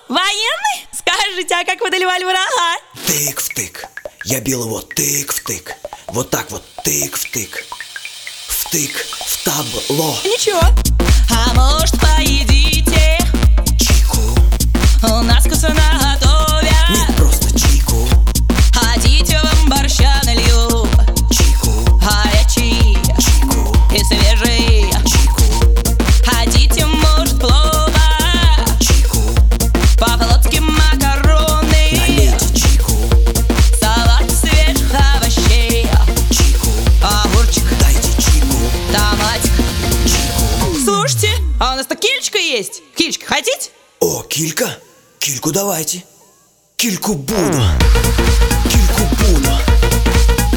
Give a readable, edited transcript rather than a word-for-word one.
Военный? Скажите, а как вы доливали врага? Тык-втык. Я бил его тык-втык. Вот так вот, тык-втык. Втык в табло. Ничего. А может, поедите? Чику. У нас вкусно готовят. Нет, просто чику. Хотите, вам борща налью? Чику. Горячий Чику. и свежий. Чику. Хотите, может, плова? Чику. По-флотски макароны. Налейте чику. Салат свежих овощей. Чику. Огурчик, Дайте чику. томатик. Чику. Слушайте, а у нас тут кильчка есть. Кильчка хотите? О, килька? Кильку давайте. Кильку буду. Кильку буду.